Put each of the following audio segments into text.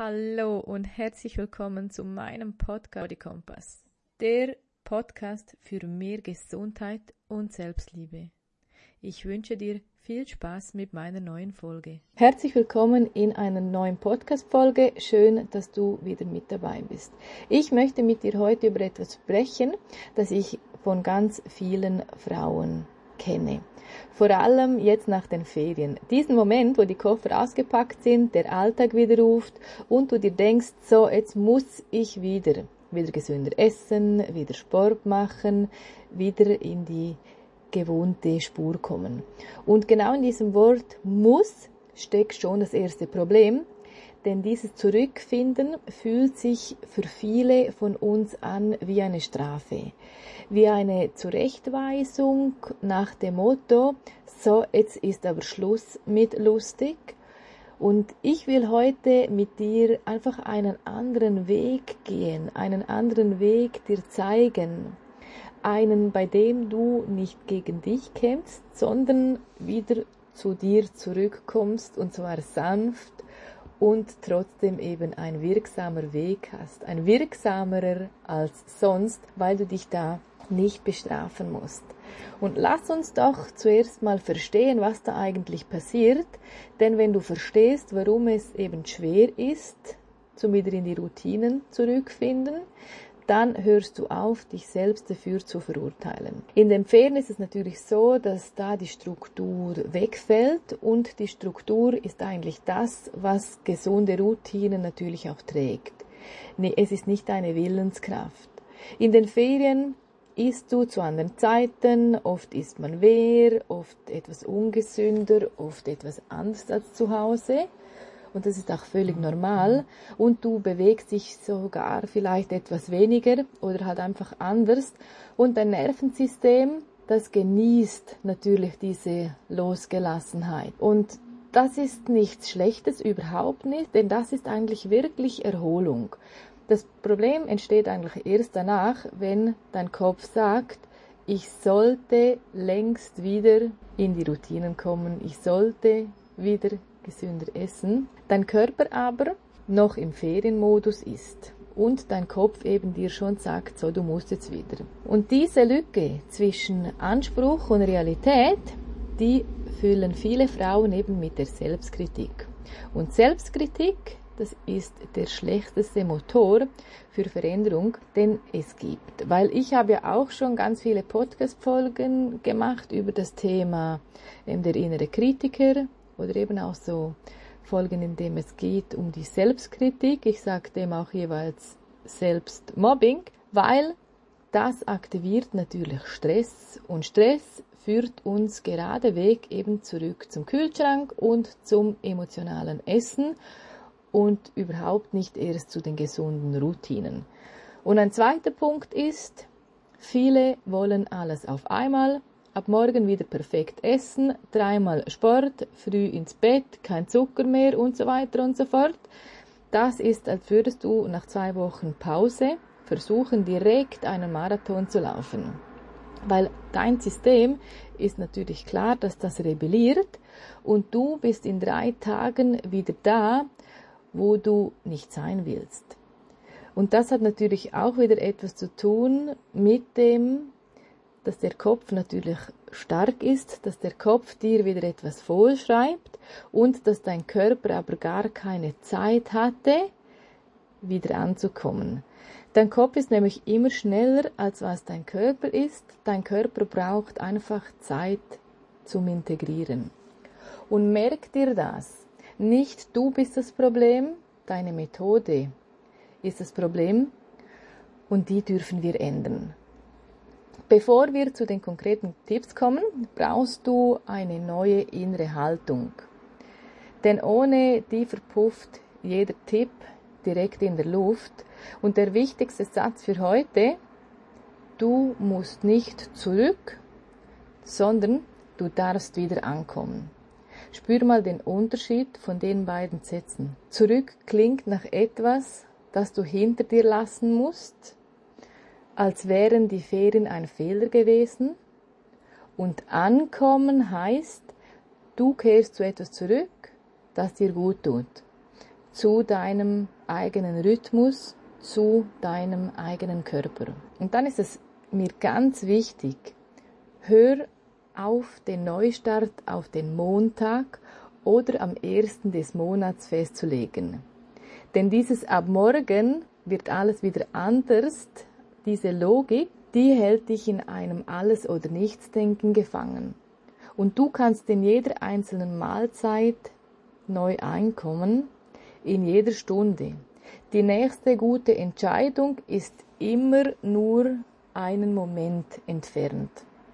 Hallo und herzlich willkommen zu meinem Podcast Body Kompass, der Podcast für mehr Gesundheit und Selbstliebe. Ich wünsche dir viel Spaß mit meiner neuen Folge. Herzlich willkommen in einer neuen Podcast-Folge. Schön, dass du wieder mit dabei bist. Ich möchte mit dir heute über etwas sprechen, das ich von ganz vielen Frauen kenne. Vor allem jetzt nach den Ferien. Diesen Moment, wo die Koffer ausgepackt sind, der Alltag wieder ruft und du dir denkst, so, jetzt muss ich wieder gesünder essen, wieder Sport machen, wieder in die gewohnte Spur kommen. Und genau in diesem Wort muss steckt schon das erste Problem, denn dieses Zurückfinden fühlt sich für viele von uns an wie eine Strafe, wie eine Zurechtweisung nach dem Motto, so, jetzt ist aber Schluss mit lustig. Und ich will heute mit dir einfach einen anderen Weg gehen, einen anderen Weg dir zeigen, einen, bei dem du nicht gegen dich kämpfst, sondern wieder zu dir zurückkommst, und zwar sanft und trotzdem eben ein wirksamer Weg hast, ein wirksamerer als sonst, weil du dich da nicht bestrafen musst. Und lass uns doch zuerst mal verstehen, was da eigentlich passiert, denn wenn du verstehst, warum es eben schwer ist, zum wieder in die Routinen zurückfinden, dann hörst du auf, dich selbst dafür zu verurteilen. In den Ferien ist es natürlich so, dass da die Struktur wegfällt und die Struktur ist eigentlich das, was gesunde Routinen natürlich auch trägt. Nee, es ist nicht eine Willenskraft. In den Ferien isst du zu anderen Zeiten, oft isst man mehr, oft etwas ungesünder, oft etwas anders als zu Hause. Und das ist auch völlig normal. Und du bewegst dich sogar vielleicht etwas weniger oder halt einfach anders. Und dein Nervensystem, das genießt natürlich diese Losgelassenheit. Und das ist nichts Schlechtes, überhaupt nicht, denn das ist eigentlich wirklich Erholung. Das Problem entsteht eigentlich erst danach, wenn dein Kopf sagt, ich sollte längst wieder in die Routinen kommen, ich sollte wieder gesünder essen, dein Körper aber noch im Ferienmodus ist und dein Kopf eben dir schon sagt, so, du musst jetzt wieder. Und diese Lücke zwischen Anspruch und Realität, die füllen viele Frauen eben mit der Selbstkritik. Und Selbstkritik, das ist der schlechteste Motor für Veränderung, den es gibt. Weil ich habe ja auch schon ganz viele Podcast-Folgen gemacht über das Thema der innere Kritiker, oder eben auch so Folgen, in dem es geht um die Selbstkritik. Ich sage dem auch jeweils Selbstmobbing, weil das aktiviert natürlich Stress und Stress führt uns geradeweg eben zurück zum Kühlschrank und zum emotionalen Essen und überhaupt nicht erst zu den gesunden Routinen. Und ein zweiter Punkt ist, viele wollen alles auf einmal. Ab morgen wieder perfekt essen, 3-mal Sport, früh ins Bett, kein Zucker mehr und so weiter und so fort. Das ist, als würdest du nach 2 Wochen Pause versuchen, direkt einen Marathon zu laufen. Weil dein System ist natürlich klar, dass das rebelliert und du bist in 3 Tagen wieder da, wo du nicht sein willst. Und das hat natürlich auch wieder etwas zu tun mit dem, dass der Kopf natürlich stark ist, dass der Kopf dir wieder etwas vorschreibt und dass dein Körper aber gar keine Zeit hatte, wieder anzukommen. Dein Kopf ist nämlich immer schneller, als was dein Körper ist. Dein Körper braucht einfach Zeit zum Integrieren. Und merk dir das. Nicht du bist das Problem, deine Methode ist das Problem und die dürfen wir ändern. Bevor wir zu den konkreten Tipps kommen, brauchst du eine neue innere Haltung. Denn ohne die verpufft jeder Tipp direkt in der Luft. Und der wichtigste Satz für heute, du musst nicht zurück, sondern du darfst wieder ankommen. Spür mal den Unterschied von den beiden Sätzen. Zurück klingt nach etwas, das du hinter dir lassen musst, als wären die Ferien ein Fehler gewesen. Und ankommen heißt, du kehrst zu etwas zurück, das dir gut tut. zu deinem eigenen Rhythmus, zu deinem eigenen Körper. Und dann ist es mir ganz wichtig, hör auf den Neustart auf den Montag oder am 1. des Monats festzulegen. Denn dieses ab morgen wird alles wieder anders, diese Logik, die hält dich in einem Alles-oder-Nichts-Denken gefangen. Und du kannst in jeder einzelnen Mahlzeit neu einkommen, in jeder Stunde. Die nächste gute Entscheidung ist immer nur einen Moment entfernt.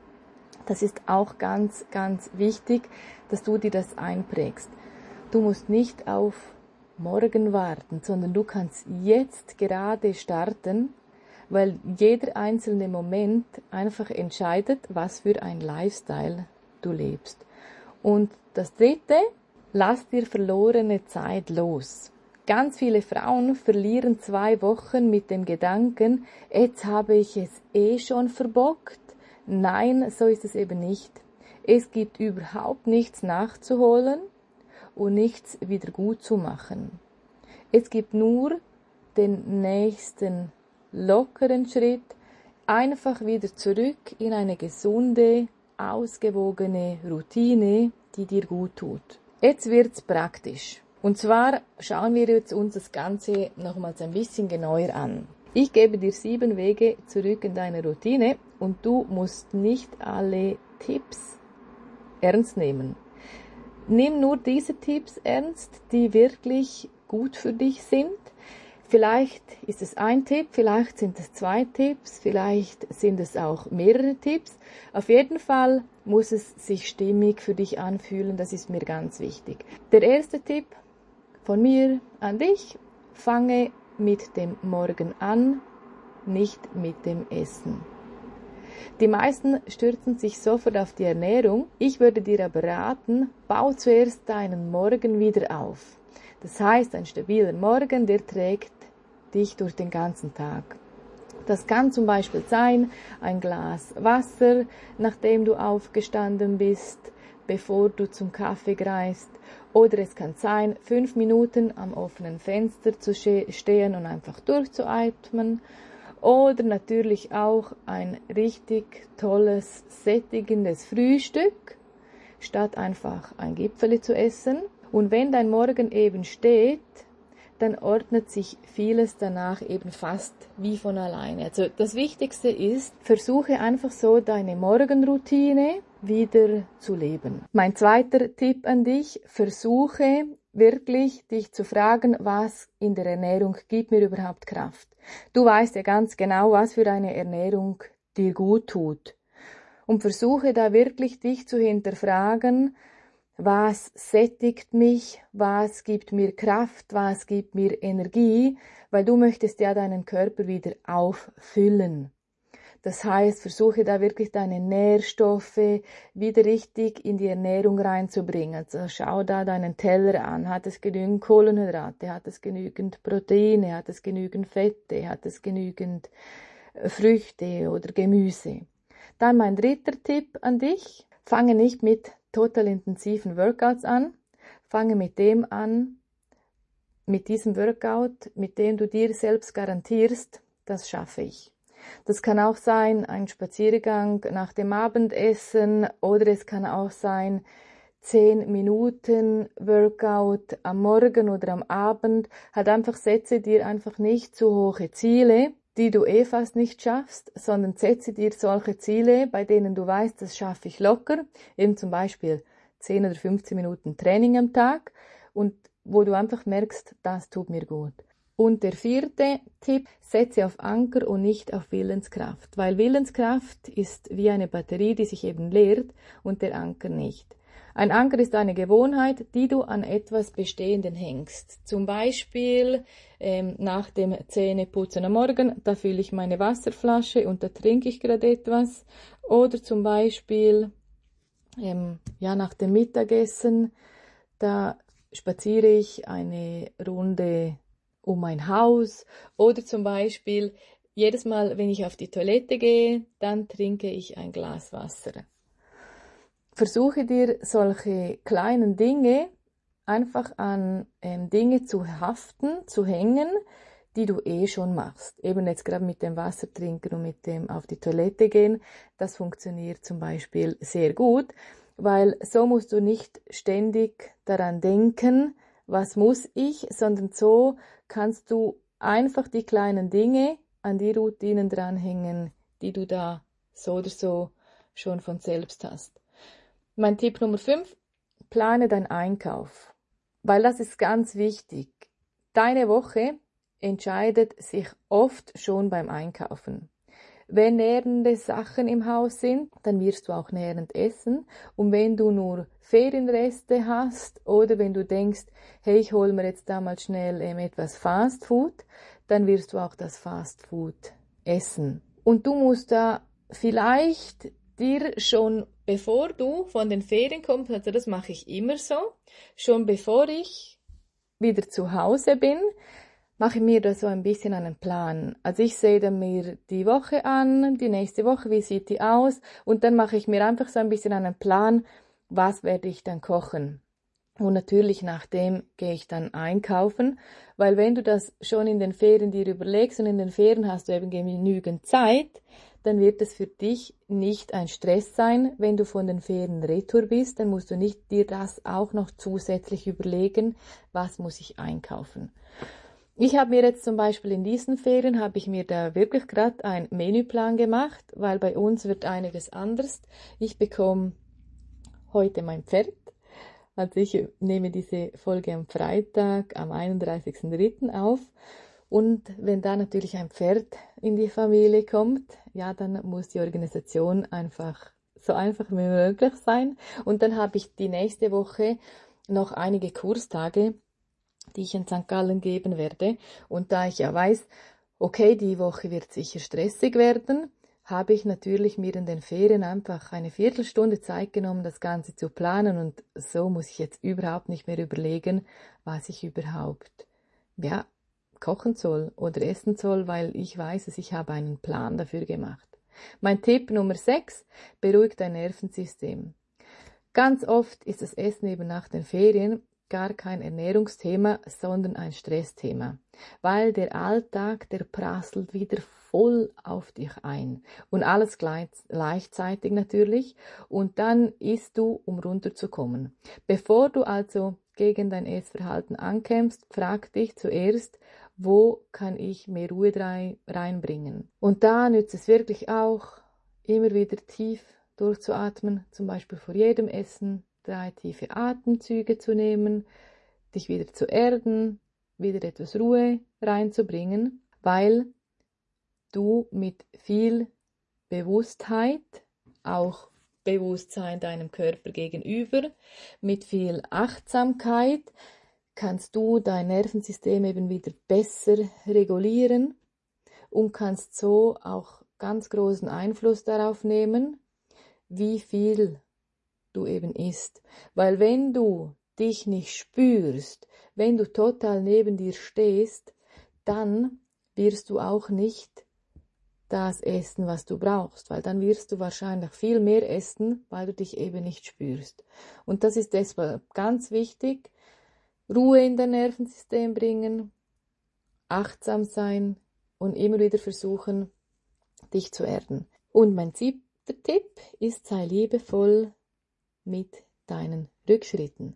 Das ist auch ganz, ganz wichtig, dass du dir das einprägst. Du musst nicht auf morgen warten, sondern du kannst jetzt gerade starten, weil jeder einzelne Moment einfach entscheidet, was für ein Lifestyle du lebst. Und das Dritte, lass dir verlorene Zeit los. Ganz viele Frauen verlieren 2 Wochen mit dem Gedanken, jetzt habe ich es schon verbockt. Nein, so ist es eben nicht. Es gibt überhaupt nichts nachzuholen und nichts wieder gut zu machen. Es gibt nur den nächsten lockeren Schritt, einfach wieder zurück in eine gesunde, ausgewogene Routine, die dir gut tut. Jetzt wird's praktisch. Und zwar schauen wir jetzt uns das Ganze nochmals ein bisschen genauer an. Ich gebe dir 7 Wege zurück in deine Routine und du musst nicht alle Tipps ernst nehmen. Nimm nur diese Tipps ernst, die wirklich gut für dich sind. Vielleicht ist es ein Tipp, vielleicht sind es 2 Tipps, vielleicht sind es auch mehrere Tipps. Auf jeden Fall muss es sich stimmig für dich anfühlen, das ist mir ganz wichtig. Der erste Tipp von mir an dich, fange mit dem Morgen an, nicht mit dem Essen. Die meisten stürzen sich sofort auf die Ernährung. Ich würde dir aber raten, bau zuerst deinen Morgen wieder auf. Das heißt, ein stabiler Morgen, der trägt dich durch den ganzen Tag. Das kann zum Beispiel sein, ein Glas Wasser, nachdem du aufgestanden bist, bevor du zum Kaffee greifst. Oder es kann sein, 5 Minuten am offenen Fenster zu stehen und einfach durchzuatmen. Oder natürlich auch ein richtig tolles, sättigendes Frühstück, statt einfach ein Gipfeli zu essen. Und wenn dein Morgen eben steht, dann ordnet sich vieles danach eben fast wie von alleine. Also das Wichtigste ist, versuche einfach so deine Morgenroutine wieder zu leben. Mein zweiter Tipp an dich, versuche wirklich dich zu fragen, was in der Ernährung gibt mir überhaupt Kraft. Du weißt ja ganz genau, was für eine Ernährung dir gut tut. Und versuche da wirklich dich zu hinterfragen, was sättigt mich, was gibt mir Kraft, was gibt mir Energie, weil du möchtest ja deinen Körper wieder auffüllen. Das heißt, versuche da wirklich deine Nährstoffe wieder richtig in die Ernährung reinzubringen. Also schau da deinen Teller an. Hat es genügend Kohlenhydrate? Hat es genügend Proteine? Hat es genügend Fette? Hat es genügend Früchte oder Gemüse? Dann mein dritter Tipp an dich. Fange nicht mit total intensiven Workouts an. Fange mit dem an, mit diesem Workout, mit dem du dir selbst garantierst, das schaffe ich. Das kann auch sein, ein Spaziergang nach dem Abendessen oder es kann auch sein, 10 Minuten Workout am Morgen oder am Abend. Halt einfach, setze dir einfach nicht zu hohe Ziele, die du fast nicht schaffst, sondern setze dir solche Ziele, bei denen du weißt, das schaffe ich locker, eben zum Beispiel 10 oder 15 Minuten Training am Tag und wo du einfach merkst, das tut mir gut. Und der 4. Tipp, setze auf Anker und nicht auf Willenskraft, weil Willenskraft ist wie eine Batterie, die sich eben leert und der Anker nicht. Ein Anker ist eine Gewohnheit, die du an etwas Bestehenden hängst. Zum Beispiel nach dem Zähneputzen am Morgen, da fülle ich meine Wasserflasche und da trinke ich gerade etwas. Oder zum Beispiel nach dem Mittagessen, da spaziere ich eine Runde um mein Haus. Oder zum Beispiel jedes Mal, wenn ich auf die Toilette gehe, dann trinke ich ein Glas Wasser. Versuche dir solche kleinen Dinge einfach an Dinge zu haften, zu hängen, die du schon machst. Eben jetzt gerade mit dem Wasser trinken und mit dem auf die Toilette gehen, das funktioniert zum Beispiel sehr gut, weil so musst du nicht ständig daran denken, was muss ich, sondern so kannst du einfach die kleinen Dinge an die Routinen dranhängen, die du da so oder so schon von selbst hast. Mein Tipp Nummer 5, plane deinen Einkauf, weil das ist ganz wichtig. Deine Woche entscheidet sich oft schon beim Einkaufen. Wenn nährende Sachen im Haus sind, dann wirst du auch nährend essen. Und wenn du nur Ferienreste hast oder wenn du denkst, hey, ich hole mir jetzt da mal schnell etwas Fast Food, dann wirst du auch das Fast Food essen. Und du musst da vielleicht dir schon, bevor du von den Ferien kommst, also das mache ich immer so, schon bevor ich wieder zu Hause bin, mache ich mir da so ein bisschen einen Plan. Also ich sehe dann mir die Woche an, die nächste Woche, wie sieht die aus? Und dann mache ich mir einfach so ein bisschen einen Plan, was werde ich dann kochen. Und natürlich nach dem gehe ich dann einkaufen, weil wenn du das schon in den Ferien dir überlegst und in den Ferien hast du eben genügend Zeit, dann wird es für dich nicht ein Stress sein, wenn du von den Ferien retour bist, dann musst du nicht dir das auch noch zusätzlich überlegen, was muss ich einkaufen. Ich habe mir jetzt zum Beispiel in diesen Ferien, habe ich mir da wirklich gerade einen Menüplan gemacht, weil bei uns wird einiges anders. Ich bekomme heute mein Pferd. Also ich nehme diese Folge am Freitag, am 31.03. auf. Und wenn da natürlich ein Pferd in die Familie kommt, ja, dann muss die Organisation einfach so einfach wie möglich sein. Und dann habe ich die nächste Woche noch einige Kurstage, die ich in St. Gallen geben werde. Und da ich ja weiß, okay, die Woche wird sicher stressig werden, habe ich natürlich mir in den Ferien einfach eine Viertelstunde Zeit genommen, das Ganze zu planen. Und so muss ich jetzt überhaupt nicht mehr überlegen, was ich überhaupt, ja, kochen soll oder essen soll, weil ich weiß, dass ich habe einen Plan dafür gemacht. Mein Tipp Nummer 6, beruhig dein Nervensystem. Ganz oft ist das Essen eben nach den Ferien gar kein Ernährungsthema, sondern ein Stressthema, weil der Alltag, der prasselt wieder voll auf dich ein und alles gleichzeitig natürlich und dann isst du, um runterzukommen. Bevor du also gegen dein Essverhalten ankämpfst, frag dich zuerst, wo kann ich mehr Ruhe reinbringen? Und da nützt es wirklich auch, immer wieder tief durchzuatmen, zum Beispiel vor jedem Essen 3 tiefe Atemzüge zu nehmen, dich wieder zu erden, wieder etwas Ruhe reinzubringen, weil du mit viel Bewusstheit, auch Bewusstsein deinem Körper gegenüber, mit viel Achtsamkeit kannst du dein Nervensystem eben wieder besser regulieren und kannst so auch ganz großen Einfluss darauf nehmen, wie viel du eben isst. Weil wenn du dich nicht spürst, wenn du total neben dir stehst, dann wirst du auch nicht das essen, was du brauchst, weil dann wirst du wahrscheinlich viel mehr essen, weil du dich eben nicht spürst. Und das ist deshalb ganz wichtig, Ruhe in dein Nervensystem bringen, achtsam sein und immer wieder versuchen, dich zu erden. Und mein 7. Tipp ist, sei liebevoll mit deinen Rückschritten.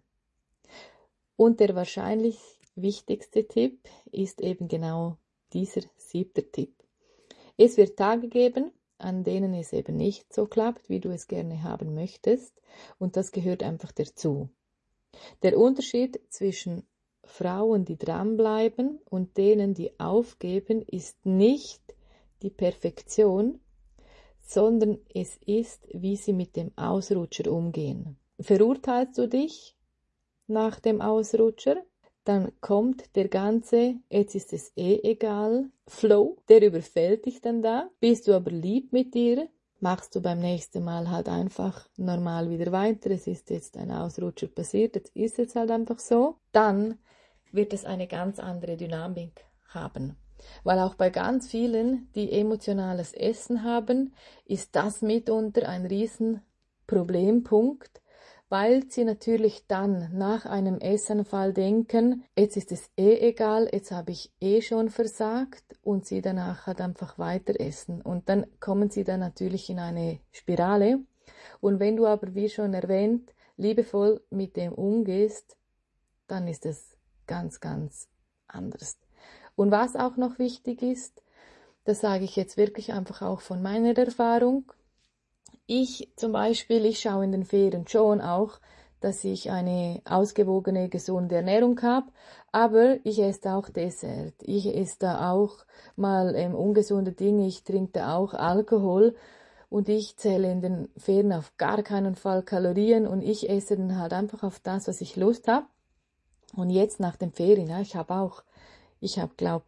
Und der wahrscheinlich wichtigste Tipp ist eben genau dieser 7. Tipp. Es wird Tage geben, an denen es eben nicht so klappt, wie du es gerne haben möchtest, und das gehört einfach dazu. Der Unterschied zwischen Frauen, die dranbleiben, und denen, die aufgeben, ist nicht die Perfektion, sondern es ist, wie sie mit dem Ausrutscher umgehen. Verurteilst du dich nach dem Ausrutscher, dann kommt der ganze, jetzt ist es egal, Flow, der überfällt dich dann da. Bist du aber lieb mit dir, machst du beim nächsten Mal halt einfach normal wieder weiter. Es ist jetzt ein Ausrutscher passiert, jetzt ist es halt einfach so. Dann wird es eine ganz andere Dynamik haben. Weil auch bei ganz vielen, die emotionales Essen haben, ist das mitunter ein riesen Problempunkt, weil sie natürlich dann nach einem Essanfall denken, jetzt ist es egal, jetzt habe ich schon versagt und sie danach halt einfach weiter essen. Und dann kommen sie dann natürlich in eine Spirale. Und wenn du aber, wie schon erwähnt, liebevoll mit dem umgehst, dann ist es ganz, ganz anders. Und was auch noch wichtig ist, das sage ich jetzt wirklich einfach auch von meiner Erfahrung. Ich zum Beispiel, ich schaue in den Ferien schon auch, dass ich eine ausgewogene, gesunde Ernährung habe, aber ich esse auch Dessert. Ich esse da auch mal ungesunde Dinge, ich trinke da auch Alkohol und ich zähle in den Ferien auf gar keinen Fall Kalorien und ich esse dann halt einfach auf das, was ich Lust habe. Und jetzt nach den Ferien, ja, ich habe glaube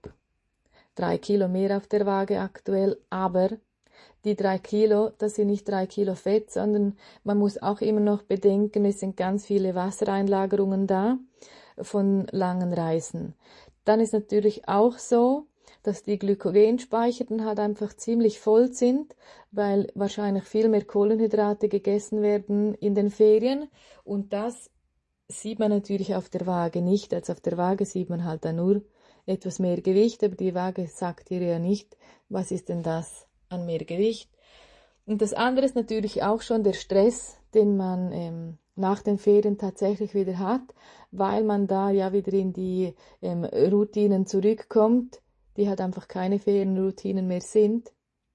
3 Kilo mehr auf der Waage aktuell, aber die 3 Kilo, das sind nicht 3 Kilo Fett, sondern man muss auch immer noch bedenken, es sind ganz viele Wassereinlagerungen da von langen Reisen. Dann ist natürlich auch so, dass die Glykogenspeicher dann halt einfach ziemlich voll sind, weil wahrscheinlich viel mehr Kohlenhydrate gegessen werden in den Ferien und das sieht man natürlich auf der Waage nicht. Also auf der Waage sieht man halt dann nur etwas mehr Gewicht, aber die Waage sagt dir ja nicht, was ist denn das an mehr Gewicht. Und das andere ist natürlich auch schon der Stress, den man nach den Ferien tatsächlich wieder hat, weil man da ja wieder in die Routinen zurückkommt, die halt einfach keine Ferienroutinen mehr sind.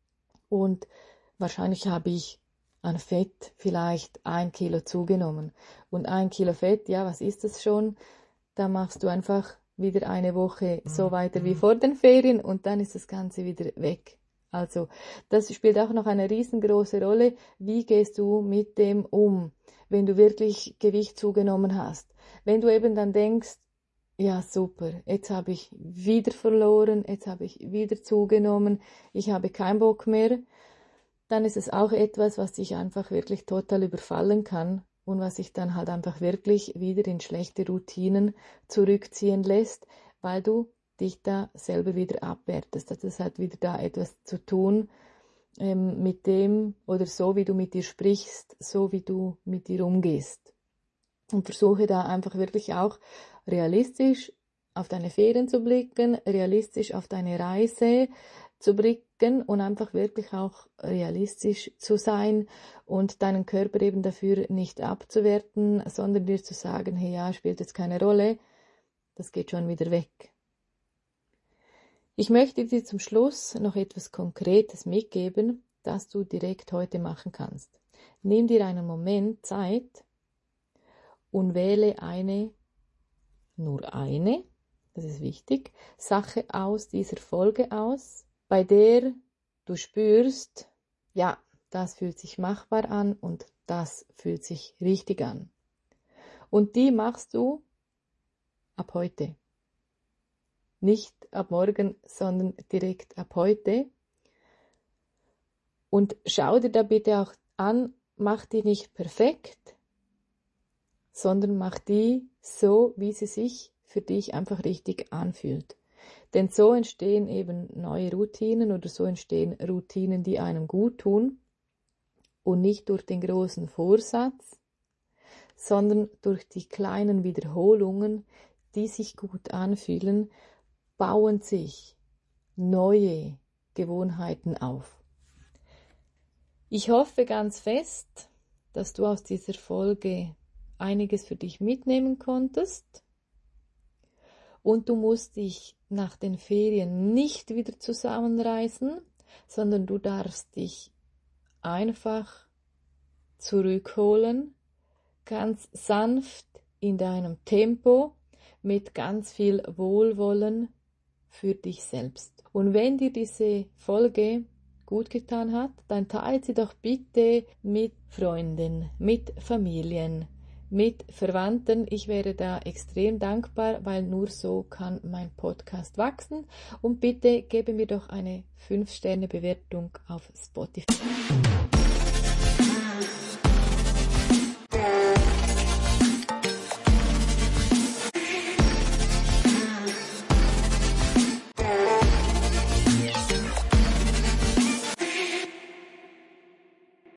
Und wahrscheinlich habe ich an Fett vielleicht 1 Kilo zugenommen. Und 1 Kilo Fett, ja, was ist das schon? Da machst du einfach wieder eine Woche so weiter wie vor den Ferien und dann ist das Ganze wieder weg. Also, das spielt auch noch eine riesengroße Rolle. Wie gehst du mit dem um, wenn du wirklich Gewicht zugenommen hast? Wenn du eben dann denkst, ja super, jetzt habe ich wieder verloren, jetzt habe ich wieder zugenommen, ich habe keinen Bock mehr, dann ist es auch etwas, was dich einfach wirklich total überfallen kann und was sich dann halt einfach wirklich wieder in schlechte Routinen zurückziehen lässt, weil du dich da selber wieder abwertest. Das hat wieder da etwas zu tun mit dem oder so, wie du mit dir sprichst, so wie du mit dir umgehst. Und versuche da einfach wirklich auch realistisch auf deine Ferien zu blicken, realistisch auf deine Reise zu blicken und einfach wirklich auch realistisch zu sein und deinen Körper eben dafür nicht abzuwerten, sondern dir zu sagen, hey ja, spielt jetzt keine Rolle, das geht schon wieder weg. Ich möchte dir zum Schluss noch etwas Konkretes mitgeben, das du direkt heute machen kannst. Nimm dir einen Moment Zeit und wähle nur eine, das ist wichtig, Sache aus dieser Folge aus, bei der du spürst, ja, das fühlt sich machbar an und das fühlt sich richtig an. Und die machst du ab heute. Nicht ab morgen, sondern direkt ab heute. Und schau dir da bitte auch an, mach die nicht perfekt, sondern mach die so, wie sie sich für dich einfach richtig anfühlt. Denn so entstehen eben neue Routinen oder so entstehen Routinen, die einem gut tun und nicht durch den großen Vorsatz, sondern durch die kleinen Wiederholungen, die sich gut anfühlen, bauen sich neue Gewohnheiten auf. Ich hoffe ganz fest, dass du aus dieser Folge einiges für dich mitnehmen konntest und du musst dich nach den Ferien nicht wieder zusammenreißen, sondern du darfst dich einfach zurückholen, ganz sanft in deinem Tempo, mit ganz viel Wohlwollen für dich selbst. Und wenn dir diese Folge gut getan hat, dann teile sie doch bitte mit Freunden, mit Familien, mit Verwandten. Ich wäre da extrem dankbar, weil nur so kann mein Podcast wachsen. Und bitte gebe mir doch eine 5-Sterne-Bewertung auf Spotify.